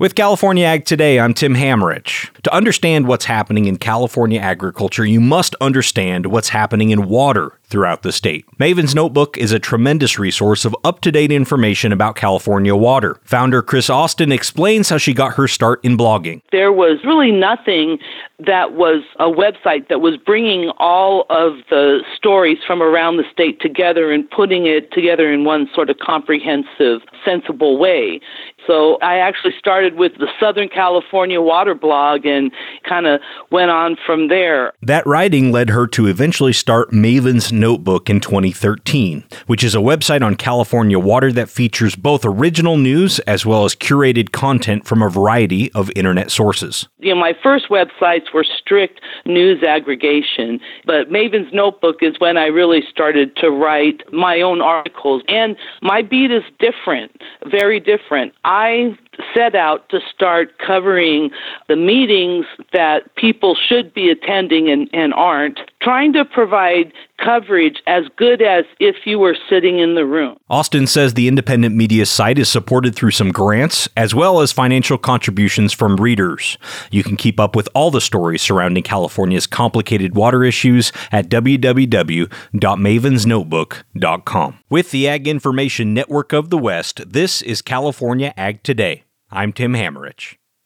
With California Ag Today, I'm Tim Hammerich. To understand what's happening in California agriculture, you must understand what's happening in water throughout the state. Maven's Notebook is a tremendous resource of up-to-date information about California water. Founder Chris Austin explains how she got her start in blogging. There was really nothing that was a website that was bringing all of the stories from around the state together and putting it together in one sort of comprehensive, sensible way. So I actually started with the Southern California Water blog and kind of went on from there. That writing led her to eventually start Maven's Notebook in 2013, which is a website on California water that features both original news as well as curated content from a variety of internet sources. My first websites were strict news aggregation, but Maven's Notebook is when I really started to write my own articles. And my beat is different, very different. I set out to start covering the meetings that people should be attending and aren't, trying to provide coverage as good as if you were sitting in the room. Austin says the independent media site is supported through some grants as well as financial contributions from readers. You can keep up with all the stories surrounding California's complicated water issues at www.mavensnotebook.com. With the Ag Information Network of the West, this is California Ag Today. I'm Tim Hammerich.